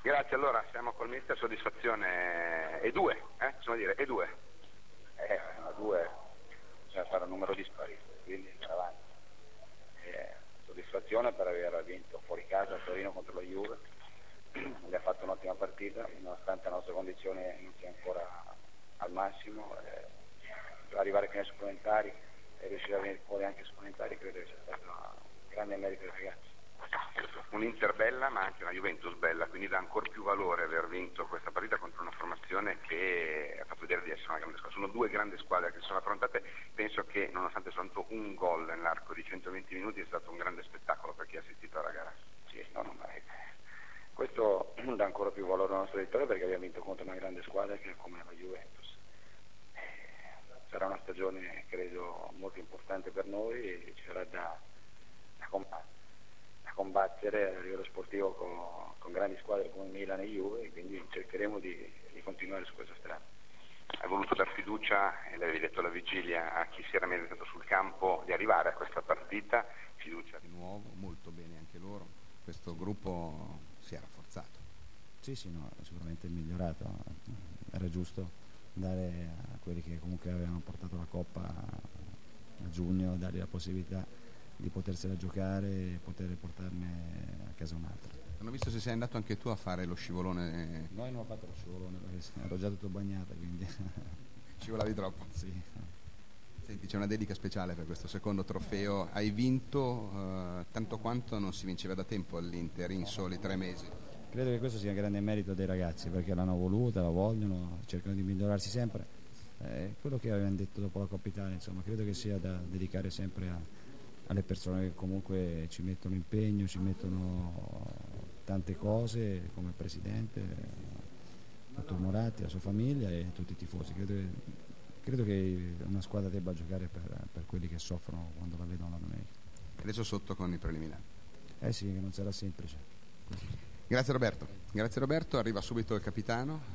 Grazie, allora siamo col mister, soddisfazione e due, possiamo dire, e due. A due bisogna fare un numero dispari, quindi andare avanti. Soddisfazione per aver vinto fuori casa a Torino contro la Juve, abbiamo fatto un'ottima partita, nonostante la nostra condizione non sia ancora al massimo, arrivare fino ai supplementari e riuscire a venire fuori anche ai supplementari credo che sia stato un grande merito dei ragazzi. Un Inter bella ma anche una Juventus bella, quindi dà ancora più valore aver vinto questa partita contro una formazione che ha fatto vedere di essere una grande squadra. Sono due grandi squadre che si sono affrontate, penso che nonostante soltanto un gol nell'arco di 120 minuti è stato un grande spettacolo per chi ha assistito alla gara. Sì, questo dà ancora più valore alla nostra vittoria perché abbiamo vinto contro una grande squadra che è come la Juventus. Sarà una stagione credo molto importante per noi e ci sarà da combattere a livello sportivo con grandi squadre come Milan e Juve, e quindi cercheremo di continuare su questa strada. Hai voluto dar fiducia, e l'avevi detto alla vigilia, a chi si era meritato sul campo di arrivare a questa partita, fiducia di nuovo, molto bene anche loro, questo gruppo si è rafforzato. Sì, sicuramente è migliorato, era giusto dare a quelli che comunque avevano portato la Coppa a giugno, dargli la possibilità di potersela giocare e poter portarne a casa un'altra. Non ho visto se sei andato anche tu a fare lo scivolone. Noi non ho fatto lo scivolone perché ero già tutto bagnato, quindi scivolavi troppo. Sì. Senti, c'è una dedica speciale per questo secondo trofeo, hai vinto tanto quanto non si vinceva da tempo all'Inter in soli 3 mesi. Credo che questo sia un grande merito dei ragazzi perché l'hanno voluta, la vogliono, cercano di migliorarsi sempre. Quello che avevamo detto dopo la Coppa Italia, insomma, credo che sia da dedicare sempre alle persone che comunque ci mettono impegno, ci mettono tante cose, come il presidente, dottor Moratti, la sua famiglia e tutti i tifosi. Credo che una squadra debba giocare per quelli che soffrono quando la vedono la domenica. Adesso sotto con i preliminari. Sì, che non sarà semplice. Grazie Roberto, arriva subito il capitano.